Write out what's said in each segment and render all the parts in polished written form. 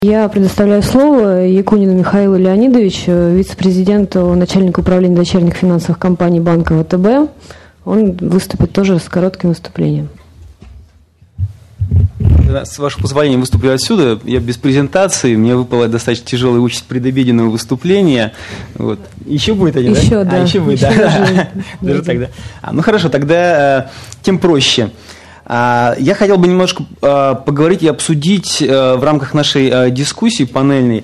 Я предоставляю слово Якунину Михаилу Леонидовичу, вице-президенту, начальнику управления дочерних финансовых компаний банка ВТБ. Он выступит тоже с коротким выступлением. С вашего позволения выступлю отсюда. Я без презентации. Мне выпала достаточно тяжелая участь предобеденного выступления. Вот. Еще будет один, еще, да? Еще будет, да. Даже тогда. Ну хорошо, тогда тем проще. Я хотел бы немножко поговорить и обсудить в рамках нашей дискуссии панельной.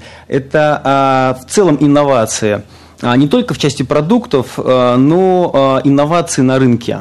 Это в целом инновация. Не только в части продуктов, но инновации на рынке.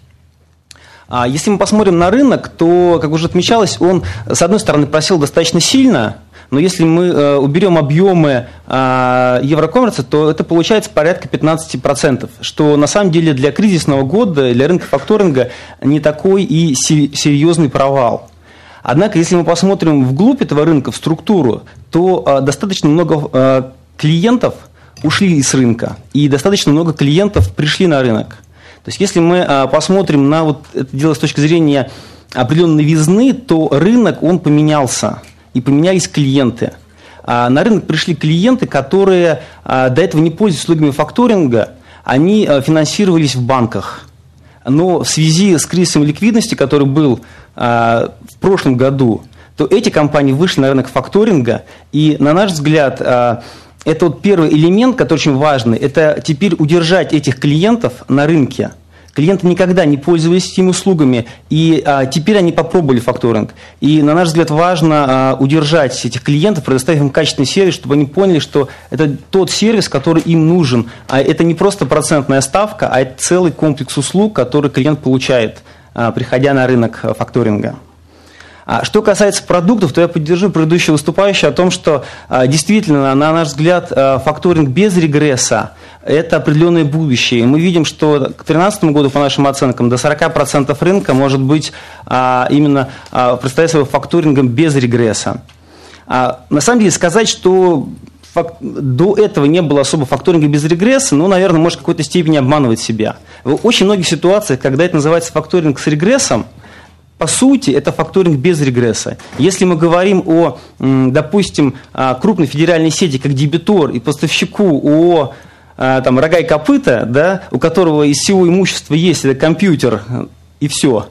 Если мы посмотрим на рынок, то, как уже отмечалось, он, с одной стороны, просел достаточно сильно, но если мы уберем объемы Еврокоммерса, то это получается порядка 15%, что на самом деле для кризисного года, для рынка факторинга не такой и серьезный провал. Однако, если мы посмотрим вглубь этого рынка, в структуру, то достаточно много клиентов ушли из рынка, и достаточно много клиентов пришли на рынок. То есть, если мы посмотрим на вот это дело с точки зрения определенной новизны, то рынок, он поменялся, и поменялись клиенты. На рынок пришли клиенты, которые до этого не пользовались услугами факторинга, они финансировались в банках. Но в связи с кризисом ликвидности, который был в прошлом году, то эти компании вышли на рынок факторинга, и, на наш взгляд, это вот первый элемент, который очень важный, это теперь удержать этих клиентов на рынке. Клиенты никогда не пользовались этими услугами, и теперь они попробовали факторинг. И, на наш взгляд, важно удержать этих клиентов, предоставить им качественный сервис, чтобы они поняли, что это тот сервис, который им нужен. А это не просто процентная ставка, а это целый комплекс услуг, который клиент получает, приходя на рынок факторинга. Что касается продуктов, то я поддержу предыдущего выступающего о том, что действительно, на наш взгляд, факторинг без регресса – это определенное будущее. И мы видим, что к 2013 году, по нашим оценкам, до 40% рынка может быть именно представлять собой факторингом без регресса. На самом деле сказать, что до этого не было особо факторинга без регресса, ну, наверное, может в какой-то степени обманывать себя. В очень многих ситуациях, когда это называется факторинг с регрессом, по сути, это факторинг без регресса. Если мы говорим о, допустим, крупной федеральной сети, как дебитор, и поставщику ООО там, «Рога и копыта», да, у которого из всего имущества есть это компьютер и все,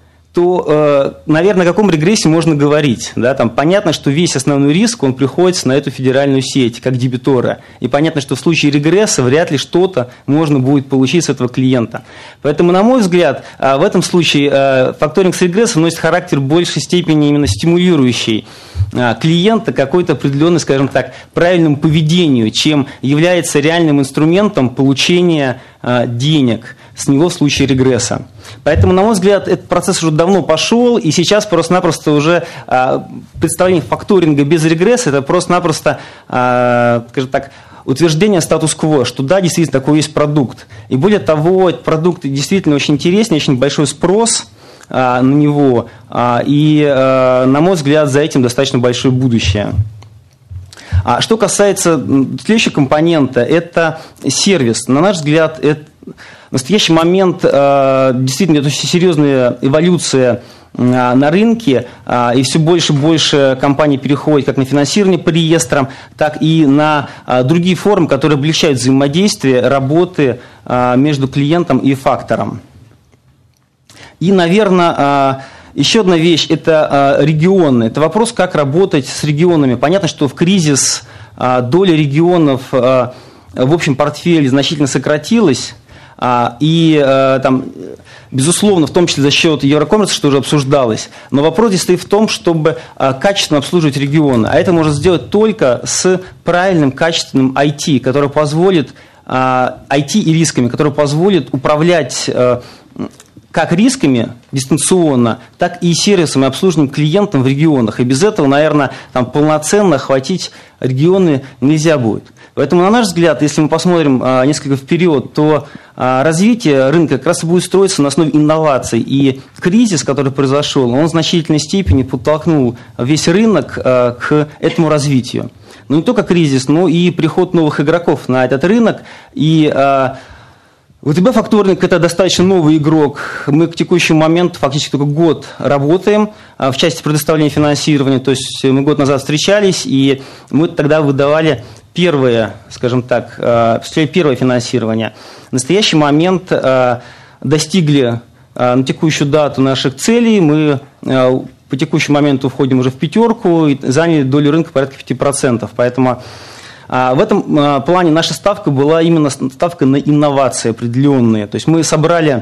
то, наверное, о каком регрессе можно говорить? Да? Там понятно, что весь основной риск, он приходится на эту федеральную сеть, как дебитора. И понятно, что в случае регресса вряд ли что-то можно будет получить с этого клиента. Поэтому, на мой взгляд, в этом случае факторинг с регрессом носит характер в большей степени именно стимулирующий клиента какой-то определенный, скажем так, правильному поведению, чем является реальным инструментом получения денег с него в случае регресса. Поэтому, на мой взгляд, этот процесс уже давно пошел, и сейчас просто-напросто уже представление факторинга без регресса – это просто-напросто, скажем так, утверждение статус-кво, что да, действительно, такой есть продукт. И более того, этот продукт действительно очень интересный, очень большой спрос на него, и, на мой взгляд, за этим достаточно большое будущее. Что касается следующего компонента, это сервис. На наш взгляд, это в настоящий момент действительно это очень серьезная эволюция на рынке, и все больше и больше компаний переходят как на финансирование по реестрам, так и на другие формы, которые облегчают взаимодействие работы между клиентом и фактором. И, наверное, еще одна вещь – это регионы. Это вопрос, как работать с регионами. Понятно, что в кризис доля регионов в общем портфеле значительно сократилась. И, там, безусловно, в том числе за счет Еврокоммерса, что уже обсуждалось. Но вопрос здесь стоит в том, чтобы качественно обслуживать регионы. А это можно сделать только с правильным, качественным IT, который позволит, IT и рисками, который позволит управлять как рисками дистанционно, так и сервисом и обслуживанием клиентам в регионах. И без этого, наверное, там, полноценно охватить регионы нельзя будет. Поэтому, на наш взгляд, если мы посмотрим несколько вперед, то развитие рынка как раз и будет строиться на основе инноваций. И кризис, который произошел, он в значительной степени подтолкнул весь рынок к этому развитию. Но не только кризис, но и приход новых игроков на этот рынок. И ВТБ факторинг – это достаточно новый игрок. Мы к текущему моменту фактически только год работаем в части предоставления финансирования. То есть мы год назад встречались, и мы тогда выдавали первое, скажем так, первое финансирование. В настоящий момент достигли на текущую дату наших целей. Мы по текущему моменту входим уже в пятерку и заняли долю рынка порядка 5%. Поэтому в этом плане наша ставка была именно ставка на инновации определенные. То есть мы собрали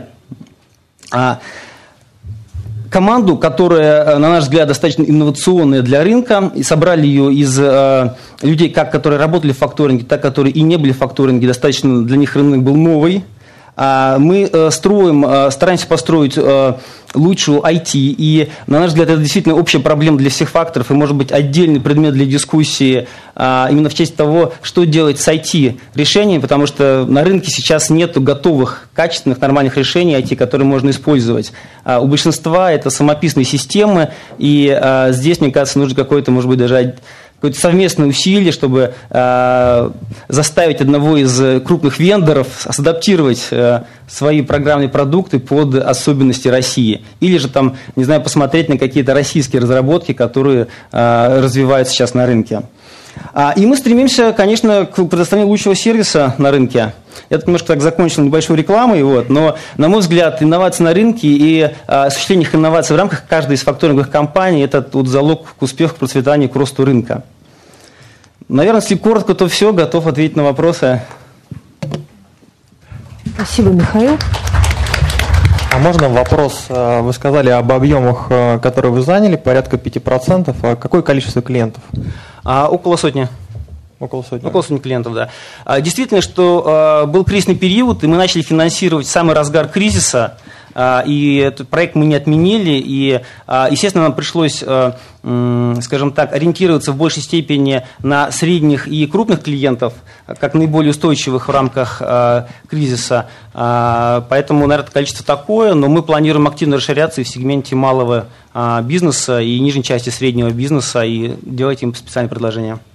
команду, которая, на наш взгляд, достаточно инновационная для рынка, и собрали ее из людей, как которые работали в факторинге, так, которые и не были в факторинге, достаточно для них рынок был новый. Мы стараемся построить лучшую IT, и, на наш взгляд, это действительно общая проблема для всех факторов, и, может быть, отдельный предмет для дискуссии именно в части того, что делать с IT-решениями, потому что на рынке сейчас нет готовых, качественных, нормальных решений IT, которые можно использовать. У большинства это самописные системы, и здесь, мне кажется, нужно какое-то, может быть, даже какое-то совместное усилие, чтобы заставить одного из крупных вендоров адаптировать свои программные продукты под особенности России. Или же там, не знаю, посмотреть на какие-то российские разработки, которые развиваются сейчас на рынке. И мы стремимся, конечно, к предоставлению лучшего сервиса на рынке. Я тут немножко так закончил небольшой рекламой, но, на мой взгляд, инновации на рынке и осуществление инноваций в рамках каждой из факторинговых компаний – это залог к успеху, к процветанию, к росту рынка. Наверное, если коротко, то все, готов ответить на вопросы. Спасибо, Михаил. А можно вопрос? Вы сказали об объемах, которые вы заняли, порядка 5%. А какое количество клиентов? Около сотни. Около сотни клиентов, да. Действительно, что был кризисный период, и мы начали финансировать в самый разгар кризиса, и этот проект мы не отменили, и, естественно, нам пришлось, скажем так, ориентироваться в большей степени на средних и крупных клиентов, как наиболее устойчивых в рамках кризиса. Поэтому, наверное, количество такое, но мы планируем активно расширяться и в сегменте малого бизнеса, и нижней части среднего бизнеса, и делать им специальные предложения.